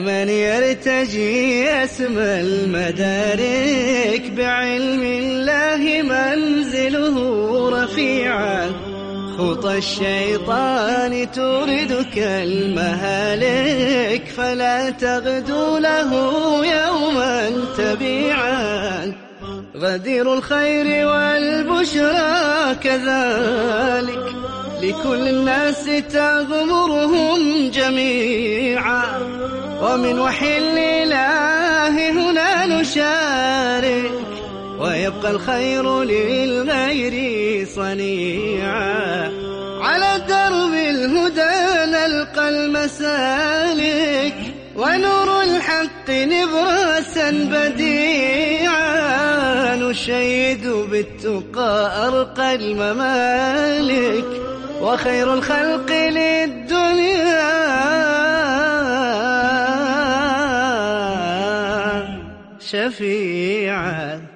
من يرتجي اسم المدارك بعلم الله منزله رفيعا. خطى الشيطان توردك المهالك فلا تغدو له يوما تبيعا. غدير الخير والبشرى كذلك لكل الناس تغمرهم جميعا. ومن وحي الإله هنا نشارك ويبقى الخير للغير صنيعا. على درب الهدى نلقى المسالك ونور الحق نبراسا بديعا. نشيد بالتقى أرقى الممالك وخير الخلق للدنيا شفيعا.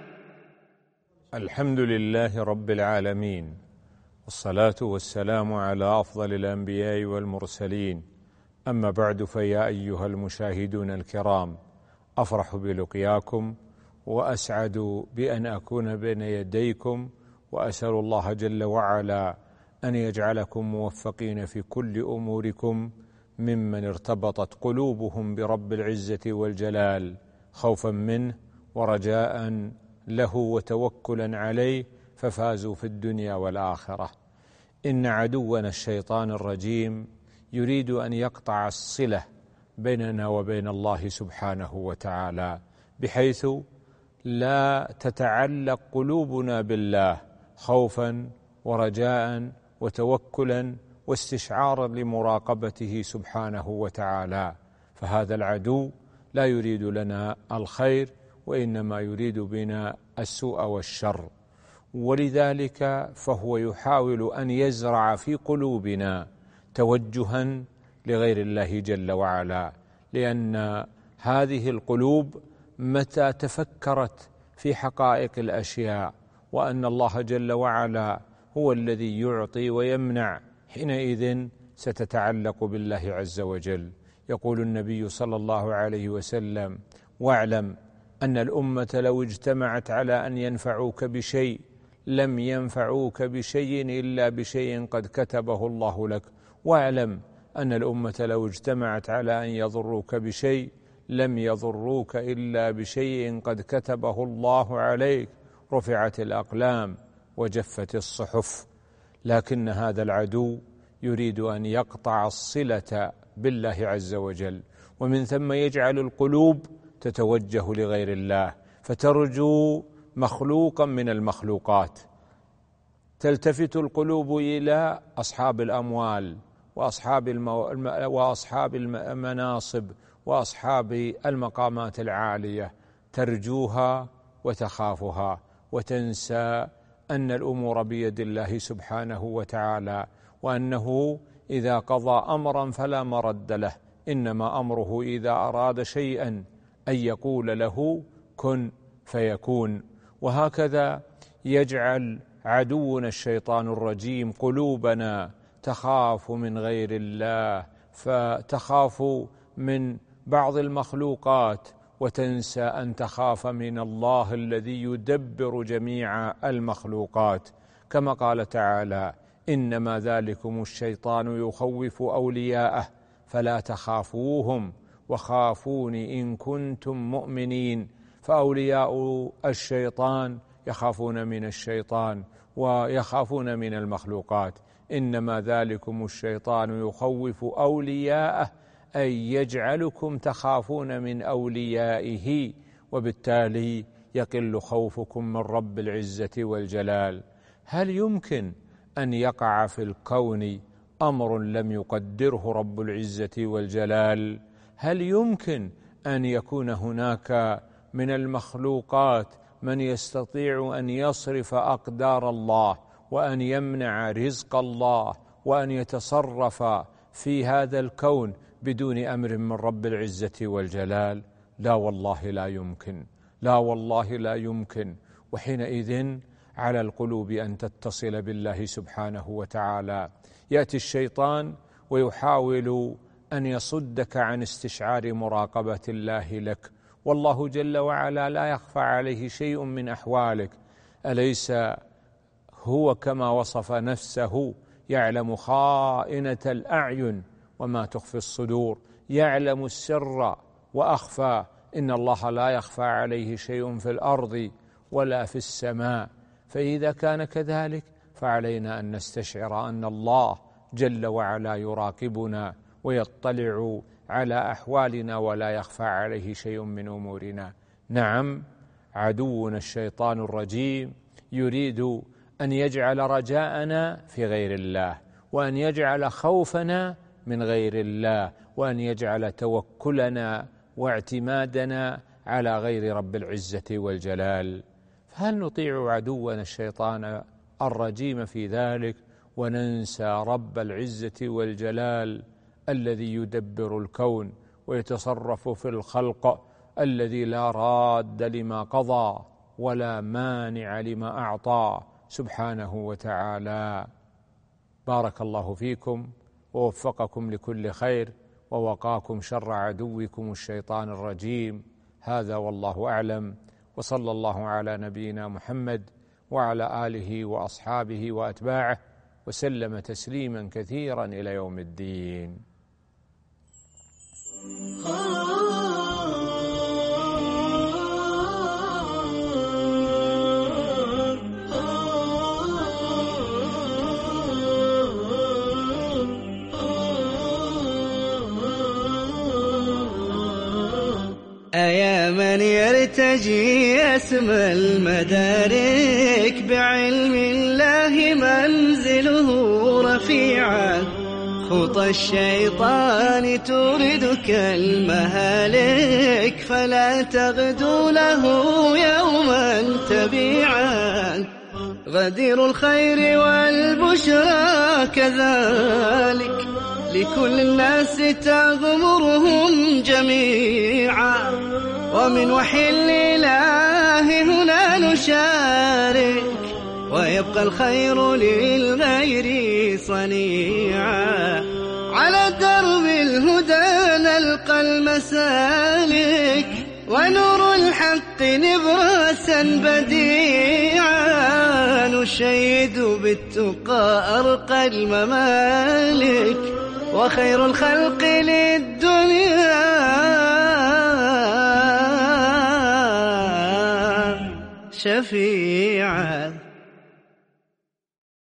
الحمد لله رب العالمين، والصلاة والسلام على أفضل الأنبياء والمرسلين. أما بعد، فيا أيها المشاهدون الكرام، أفرح بلقياكم وأسعد بأن أكون بين يديكم، وأسأل الله جل وعلا أن يجعلكم موفقين في كل أموركم ممن ارتبطت قلوبهم برب العزة والجلال خوفا منه ورجاء له وتوكلا عليه، ففازوا في الدنيا والآخرة. إن عدونا الشيطان الرجيم يريد أن يقطع الصلة بيننا وبين الله سبحانه وتعالى، بحيث لا تتعلق قلوبنا بالله خوفا ورجاء وتوكلا واستشعارا لمراقبته سبحانه وتعالى. فهذا العدو لا يريد لنا الخير، وإنما يريد بنا السوء والشر، ولذلك فهو يحاول أن يزرع في قلوبنا توجها لغير الله جل وعلا، لأن هذه القلوب متى تفكرت في حقائق الأشياء وأن الله جل وعلا هو الذي يعطي ويمنع، حينئذ ستتعلق بالله عز وجل. يقول النبي صلى الله عليه وسلم: واعلم أن الأمة لو اجتمعت على أن ينفعوك بشيء لم ينفعوك بشيء إلا بشيء قد كتبه الله لك، واعلم أن الأمة لو اجتمعت على أن يضروك بشيء لم يضروك إلا بشيء قد كتبه الله عليك. رفعت الأقلام وجفت الصحف. لكن هذا العدو يريد أن يقطع الصلة بالله عز وجل، ومن ثم يجعل القلوب تتوجه لغير الله، فترجو مخلوقا من المخلوقات. تلتفت القلوب إلى أصحاب الأموال وأصحاب المناصب وأصحاب المقامات العالية، ترجوها وتخافها، وتنسى أن الأمور بيد الله سبحانه وتعالى، وأنه إذا قضى أمرا فلا مرد له، إنما أمره إذا أراد شيئا أن يقول له كن فيكون. وهكذا يجعل عدونا الشيطان الرجيم قلوبنا تخاف من غير الله، فتخاف من بعض المخلوقات وتنسى أن تخاف من الله الذي يدبر جميع المخلوقات، كما قال تعالى: إنما ذلكم الشيطان يخوف أولياءه فلا تخافوهم وخافوني إن كنتم مؤمنين. فأولياء الشيطان يخافون من الشيطان ويخافون من المخلوقات. إنما ذلكم الشيطان يخوف أولياءه أي يجعلكم تخافون من أوليائه، وبالتالي يقل خوفكم من رب العزة والجلال. هل يمكن أن يقع في الكون أمر لم يقدره رب العزة والجلال؟ هل يمكن أن يكون هناك من المخلوقات من يستطيع أن يصرف أقدار الله وأن يمنع رزق الله وأن يتصرف في هذا الكون بدون أمر من رب العزة والجلال؟ لا والله لا يمكن، لا والله لا يمكن. وحينئذ على القلوب أن تتصل بالله سبحانه وتعالى. يأتي الشيطان ويحاول أن يصدك عن استشعار مراقبة الله لك، والله جل وعلا لا يخفى عليه شيء من أحوالك. أليس هو كما وصف نفسه يعلم خائنة الأعين وما تخفي الصدور، يعلم السر وأخفى؟ إن الله لا يخفى عليه شيء في الأرض ولا في السماء. فإذا كان كذلك فعلينا أن نستشعر أن الله جل وعلا يراقبنا ويطلع على أحوالنا ولا يخفى عليه شيء من أمورنا. نعم، عدونا الشيطان الرجيم يريد أن يجعل رجاءنا في غير الله، وأن يجعل خوفنا من غير الله، وأن يجعل توكلنا واعتمادنا على غير رب العزة والجلال. فهل نطيع عدونا الشيطان الرجيم في ذلك وننسى رب العزة والجلال الذي يدبر الكون ويتصرف في الخلق، الذي لا راد لما قضى ولا مانع لما أعطى سبحانه وتعالى؟ بارك الله فيكم ووفقكم لكل خير ووقاكم شر عدوكم الشيطان الرجيم. هذا والله أعلم، وصلى الله على نبينا محمد وعلى آله وأصحابه وأتباعه وسلم تسليما كثيرا إلى يوم الدين. أيا من يرتجي اسم المدارك، بعلم الله منزله رفيعا، خطى الشيطان توردك المهالك، فلا تغدو له يوما تبيعا. غدير الخير والبشرى كذلك، لكل الناس تغمرهم جميعا، ومن وحي الإله هنا نشارك، ويبقى الخير للغير صنيعا. على درب الهدى نلقى المسالك، ونور الحق نبراسا بديعا، نشيد بالتقى أرقى الممالك، وخير الخلق للدنيا شفيعا.